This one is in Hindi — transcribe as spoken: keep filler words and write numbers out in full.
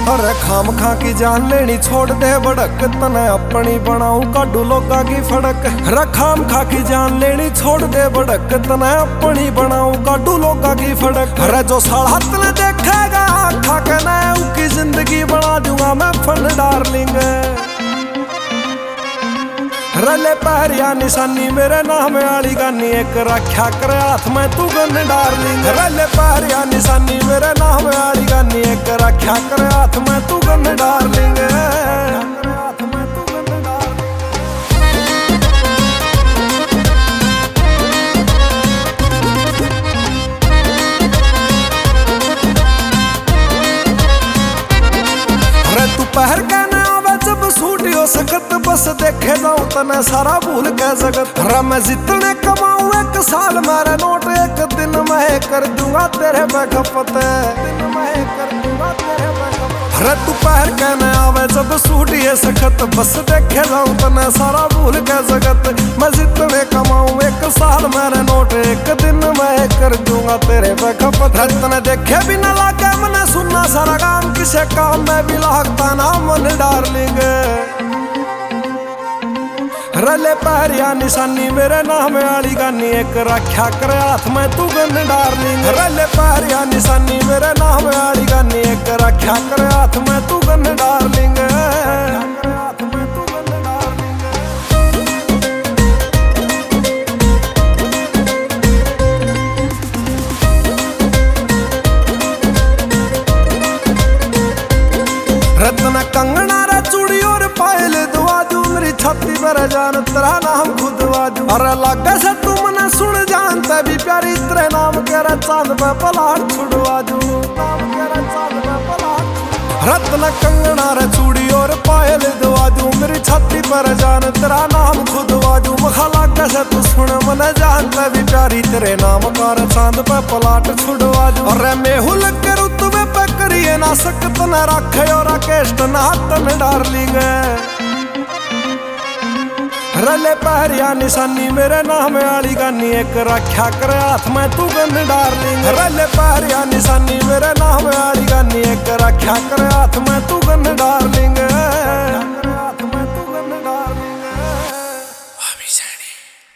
अरे खाम खा की जान लेनी छोड़ दे बड़क, तने अपनी बनाऊं काडू लोगा की फड़क। अरे खाम खा की जान लेनी छोड़ दे बड़क, तने अपनी बनाऊं काडू लोगा की फड़क। अरे जो साला तने देखेगा आखा के नए उसकी जिंदगी बना दूंगा मैं फन डार्लिंग। रले पहरिया निशानी मेरे नाम आली गानी, एक रखा कर हाथ में तू गन डार्लिंग। रले पहरिया निशानी मेरे नाम आली गानी, एक रखा कर हाथ में तू गन डार्लिंग। अरे तू पहर के जब सूटियो सखत बस देखे जाऊं तने सारा भूल के जगत। अरे मैं जितने कमाऊं एक साल मेरे नोट, एक दिन मैं कर दूंगा तेरे बेखपत। दिन मैं कर दूंगा तेरे बेखपत। अरे तू पहर के न आवे जब सूटियो सखत बस देखे जाऊं तने सारा भूल के जगत। मैं जितने कमाऊं एक साल मेरे नोट, एक दिन मैं कर दूंगा तेरे बेखपत। तने देखे भी न लागे मने सुनना सारा काम, किसे काम में भी लागता ना मन डार्लिंग। रले पहरिया निशानी मेरे नाम आली गानी, एक रखा कर हाथ में तू गन डार्लिंग। रले पहरिया निशानी मेरे नाम आली गानी, एक रखा कर हाथ में तू गन डार्लिंग। रत्न कंगना रे चूड़ी और पायल दुआ दू, मेरी छाती पर जान तेरा नाम खुद वाजू। अरे लागे से तू मने सुन जानते भी प्यारी, तेरे नाम के रे चांद पे पलाट छुड़वा दू। नाम के रे चांद पे पलाट। रत्न कंगना रे चूड़ी और पायल दुआ दू, मेरी छाती पर जान तेरा नाम खुद वाजू। मखा लागे से तू सुन मने जानते भी प्यारी, तेरे नाम का रे चांद पे पलाट छुड़वा दू। अरे मेहुल के रुतबे पे करिए ना सकत न रखे और केष्ट ना तन डार्लिंग। रले पहरिया निशानी मेरे नाम आली गानी, एक रखा कर हाथ में तू गन डार्लिंग। रले पहरिया निशानी मेरे नाम आली गानी, एक रखा कर हाथ में तू गन डार्लिंग।